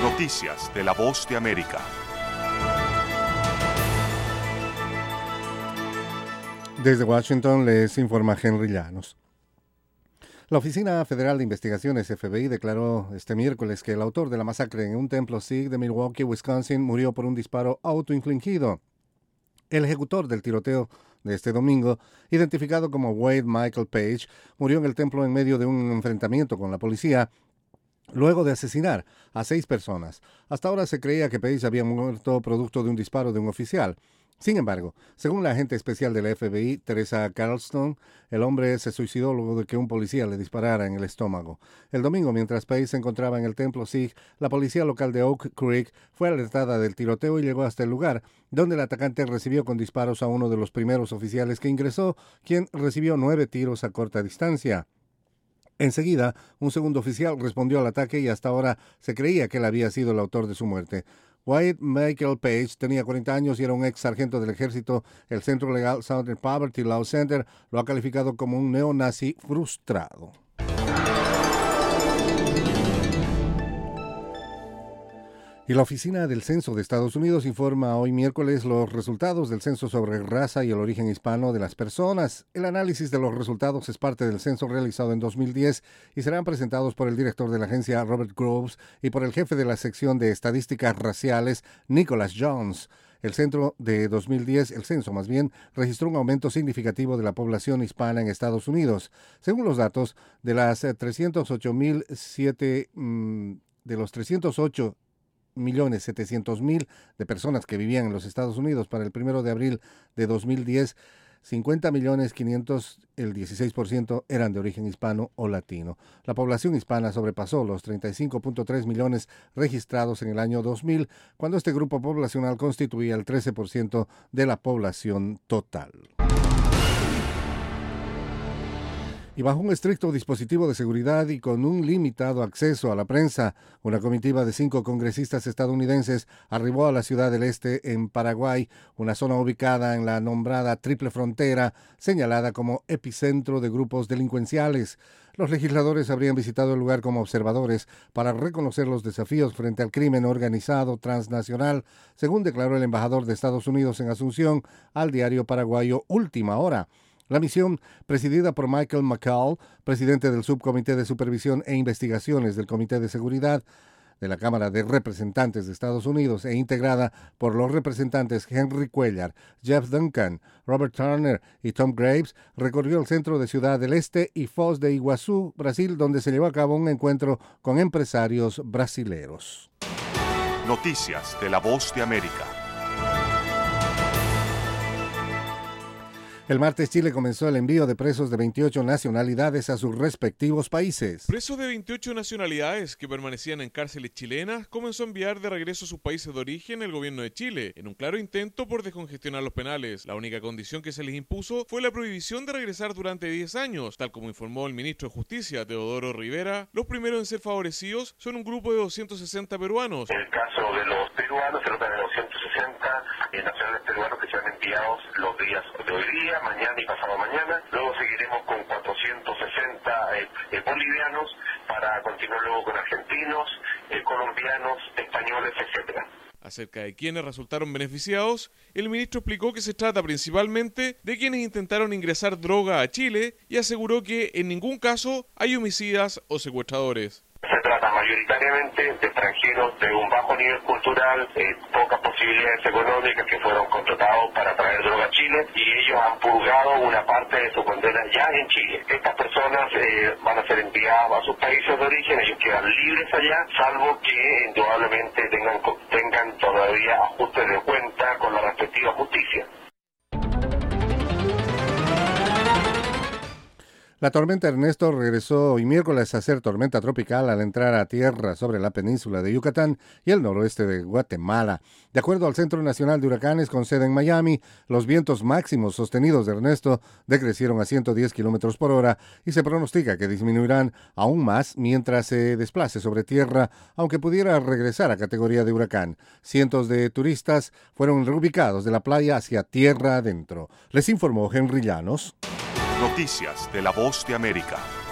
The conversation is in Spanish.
Noticias de la Voz de América. Desde Washington les informa Henry Llanos. La Oficina Federal de Investigaciones, FBI, declaró este miércoles que el autor de la masacre en un templo Sikh de Milwaukee, Wisconsin, murió por un disparo autoinfligido. El ejecutor del tiroteo de este domingo, identificado como Wade Michael Page, murió en el templo en medio de un enfrentamiento con la policía, luego de asesinar a 6 personas. Hasta ahora se creía que Page había muerto producto de un disparo de un oficial. Sin embargo, según la agente especial de la FBI, Teresa Carlston, el hombre se suicidó luego de que un policía le disparara en el estómago. El domingo, mientras Page se encontraba en el templo Sikh, la policía local de Oak Creek fue alertada del tiroteo y llegó hasta el lugar, donde el atacante recibió con disparos a uno de los primeros oficiales que ingresó, quien recibió 9 tiros a corta distancia. Enseguida, un segundo oficial respondió al ataque y hasta ahora se creía que él había sido el autor de su muerte. Wade Michael Page tenía 40 años y era un ex sargento del ejército. El Centro Legal Southern Poverty Law Center lo ha calificado como un neonazi frustrado. Y la Oficina del Censo de Estados Unidos informa hoy miércoles los resultados del censo sobre raza y el origen hispano de las personas. El análisis de los resultados es parte del censo realizado en 2010 y serán presentados por el director de la agencia, Robert Groves, y por el jefe de la sección de estadísticas raciales, Nicholas Jones. El censo de 2010, registró un aumento significativo de la población hispana en Estados Unidos. Según los datos, de los 308.700.000 de personas que vivían en los Estados Unidos para el 1 de abril de 2010, 50.500.000, el 16%, eran de origen hispano o latino. La población hispana sobrepasó los 35.3 millones registrados en el año 2000, cuando este grupo poblacional constituía el 13% de la población total. Y bajo un estricto dispositivo de seguridad y con un limitado acceso a la prensa, una comitiva de 5 congresistas estadounidenses arribó a la Ciudad del Este, en Paraguay, una zona ubicada en la nombrada Triple Frontera, señalada como epicentro de grupos delincuenciales. Los legisladores habrían visitado el lugar como observadores para reconocer los desafíos frente al crimen organizado transnacional, según declaró el embajador de Estados Unidos en Asunción al diario paraguayo Última Hora. La misión, presidida por Michael McCall, presidente del Subcomité de Supervisión e Investigaciones del Comité de Seguridad de la Cámara de Representantes de Estados Unidos e integrada por los representantes Henry Cuellar, Jeff Duncan, Robert Turner y Tom Graves, recorrió el centro de Ciudad del Este y Foz de Iguazú, Brasil, donde se llevó a cabo un encuentro con empresarios brasileros. Noticias de la Voz de América. El martes Chile comenzó el envío de presos de 28 nacionalidades a sus respectivos países. Presos de 28 nacionalidades que permanecían en cárceles chilenas comenzó a enviar de regreso a sus países de origen el gobierno de Chile, en un claro intento por descongestionar los penales. La única condición que se les impuso fue la prohibición de regresar durante 10 años, tal como informó el ministro de Justicia, Teodoro Rivera. Los primeros en ser favorecidos son un grupo de 260 peruanos. En el caso de los peruanos, se trata de 260 nacionales peruanos que serán enviados los días de hoy día, mañana y pasado mañana. Luego seguiremos con 460 bolivianos para continuar luego con argentinos, colombianos, españoles, etcétera. Acerca de quienes resultaron beneficiados, el ministro explicó que se trata principalmente de quienes intentaron ingresar droga a Chile y aseguró que en ningún caso hay homicidas o secuestradores. Se trata mayoritariamente de extranjeros de un bajo nivel cultural, pocas posibilidades económicas, que fueron contratados para traer droga a Chile y ellos han purgado una parte de su condena ya en Chile. Estas personas van a ser enviadas a sus países de origen, ellos quedan libres allá, salvo que indudablemente tengan todavía ajustes de cuenta con la respectiva justicia. La tormenta Ernesto regresó hoy miércoles a ser tormenta tropical al entrar a tierra sobre la península de Yucatán y el noroeste de Guatemala. De acuerdo al Centro Nacional de Huracanes con sede en Miami, los vientos máximos sostenidos de Ernesto decrecieron a 110 kilómetros por hora y se pronostica que disminuirán aún más mientras se desplace sobre tierra, aunque pudiera regresar a categoría de huracán. Cientos de turistas fueron reubicados de la playa hacia tierra adentro. Les informó Henry Llanos. Noticias de la Voz de América.